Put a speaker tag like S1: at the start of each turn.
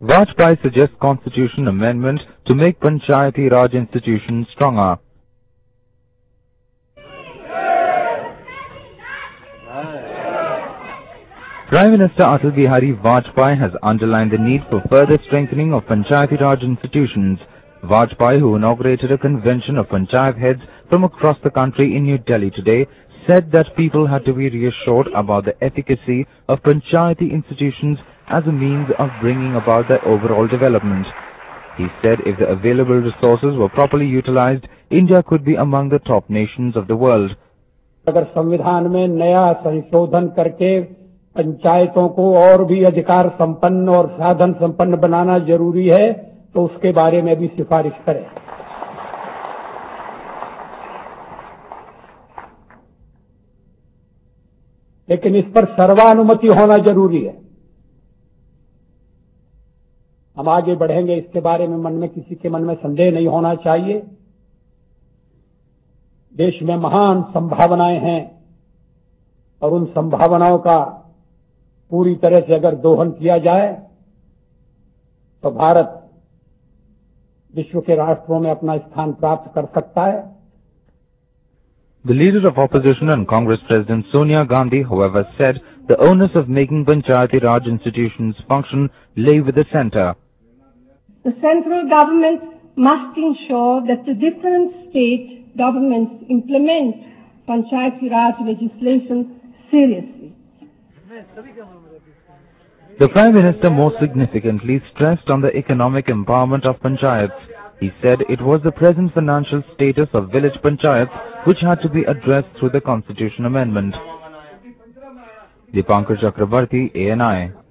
S1: Vajpayee suggests constitution amendment to make Panchayati Raj institutions stronger. Prime Minister Atal Bihari Vajpayee has underlined the need for further strengthening of Panchayati Raj institutions. Vajpayee, who inaugurated a convention of Panchayat heads from across the country in New Delhi today, said that people had to be reassured about the efficacy of Panchayati institutions as a means of bringing about their overall development. He said if the available resources were properly utilized, India could be among the top nations of the world.
S2: अगर संविधान में नया संशोधन करके पंचायतों को और भी अधिकार संपन्न और साधन संपन्न बनाना जरूरी है तो उसके बारे में भी सिफारिश करें। लेकिन इस पर सर्वानुमति होना जरूरी है। हम आगे बढ़ेंगे, इसके बारे में किसी के मन में संदेह नहीं होना चाहिए। देश में महान संभावनाएं हैं और उन संभावनाओं का पूरी तरह से अगर दोहन किया जाए तो भारत विश्व के राष्ट्रों में अपना स्थान प्राप्त कर सकता है।
S1: The leader of opposition and Congress President Sonia Gandhi, however, said the onus of making Panchayati Raj institutions function lay with the centre.
S3: The central government must ensure that the different state governments implement Panchayati Raj legislation seriously.
S1: The Prime Minister more significantly stressed on the economic empowerment of panchayats. He said it was the present financial status of village panchayats which had to be addressed through the constitution amendment. Dipankar Chakrabarti, ANI.